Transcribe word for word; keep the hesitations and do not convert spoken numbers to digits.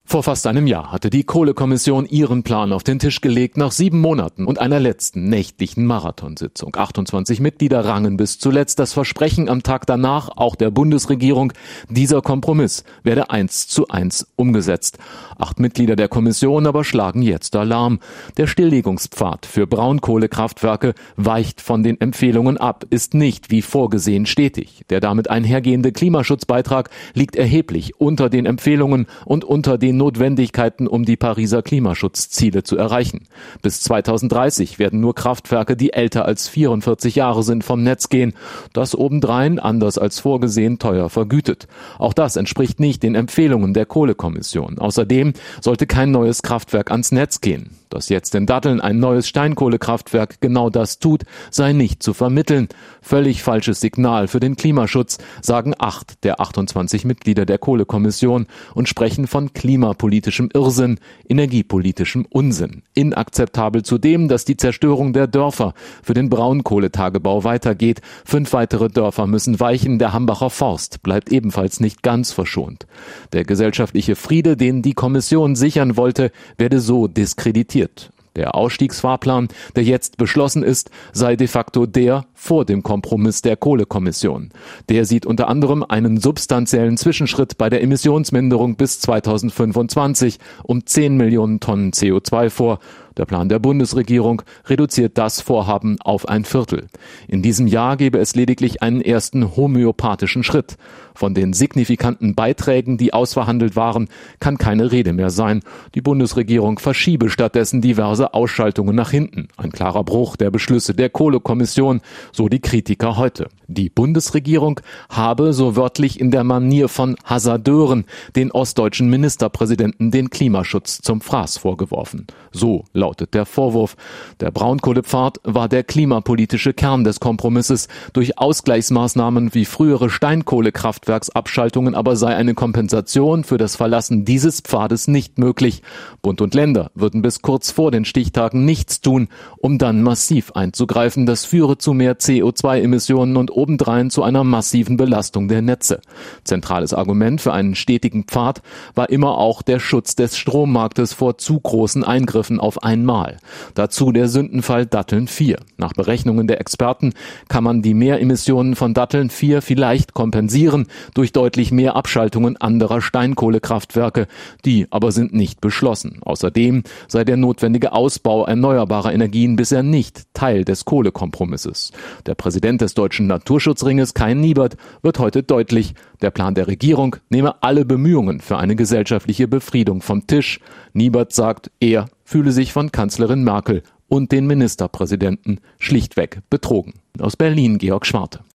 Vor fast einem Jahr hatte die Kohlekommission ihren Plan auf den Tisch gelegt, nach sieben Monaten und einer letzten nächtlichen Marathonsitzung. achtundzwanzig Mitglieder rangen bis zuletzt das Versprechen am Tag danach, auch der Bundesregierung, dieser Kompromiss werde eins zu eins umgesetzt. Acht Mitglieder der Kommission aber schlagen jetzt Alarm. Der Stilllegungspfad für Braunkohlekraftwerke weicht von den Empfehlungen ab, ist nicht wie vorgesehen stetig. Der damit einhergehende Klimaschutzbeitrag liegt erheblich unter den Empfehlungen und unter den Notwendigkeiten, um die Pariser Klimaschutzziele zu erreichen. Bis zweitausenddreißig werden nur Kraftwerke, die älter als vierundvierzig Jahre sind, vom Netz gehen. Das obendrein, anders als vorgesehen, teuer vergütet. Auch das entspricht nicht den Empfehlungen der Kohlekommission. Außerdem sollte kein neues Kraftwerk ans Netz gehen. Dass jetzt in Datteln ein neues Steinkohlekraftwerk genau das tut, sei nicht zu vermitteln. Völlig falsches Signal für den Klimaschutz, sagen acht der achtundzwanzig Mitglieder der Kohlekommission und sprechen von klimapolitischem Irrsinn, energiepolitischem Unsinn. Inakzeptabel zudem, dass die Zerstörung der Dörfer für den Braunkohletagebau weitergeht. Fünf weitere Dörfer müssen weichen, der Hambacher Forst bleibt ebenfalls nicht ganz verschont. Der gesellschaftliche Friede, den die Kommission sichern wollte, werde so diskreditiert. Der Ausstiegsfahrplan, der jetzt beschlossen ist, sei de facto der vor dem Kompromiss der Kohlekommission. Der sieht unter anderem einen substanziellen Zwischenschritt bei der Emissionsminderung bis zweitausendfünfundzwanzig um zehn Millionen Tonnen C O zwei vor. Der Plan der Bundesregierung reduziert das Vorhaben auf ein Viertel. In diesem Jahr gebe es lediglich einen ersten homöopathischen Schritt. Von den signifikanten Beiträgen, die ausverhandelt waren, kann keine Rede mehr sein. Die Bundesregierung verschiebe stattdessen diverse Ausschaltungen nach hinten. Ein klarer Bruch der Beschlüsse der Kohlekommission, so die Kritiker heute. Die Bundesregierung habe, so wörtlich in der Manier von Hasardeuren, den ostdeutschen Ministerpräsidenten den Klimaschutz zum Fraß vorgeworfen. So lautet der Vorwurf. Der Braunkohlepfad war der klimapolitische Kern des Kompromisses. Durch Ausgleichsmaßnahmen wie frühere Steinkohlekraftwerksabschaltungen aber sei eine Kompensation für das Verlassen dieses Pfades nicht möglich. Bund und Länder würden bis kurz vor den Stichtagen nichts tun, um dann massiv einzugreifen. Das führe zu mehr C O zwei Emissionen und obendrein zu einer massiven Belastung der Netze. Zentrales Argument für einen stetigen Pfad war immer auch der Schutz des Strommarktes vor zu großen Eingriffen auf einmal. Dazu der Sündenfall Datteln vier. Nach Berechnungen der Experten kann man die Mehremissionen von Datteln vier vielleicht kompensieren durch deutlich mehr Abschaltungen anderer Steinkohlekraftwerke. Die aber sind nicht beschlossen. Außerdem sei der notwendige Ausbau erneuerbarer Energien bisher nicht Teil des Kohlekompromisses. Der Präsident des Deutschen Naturschutzringes, Kai Niebert, wird heute deutlich, der Plan der Regierung nehme alle Bemühungen für eine gesellschaftliche Befriedung vom Tisch. Niebert sagt, er fühle sich von Kanzlerin Merkel und den Ministerpräsidenten schlichtweg betrogen. Aus Berlin, Georg Schwarte.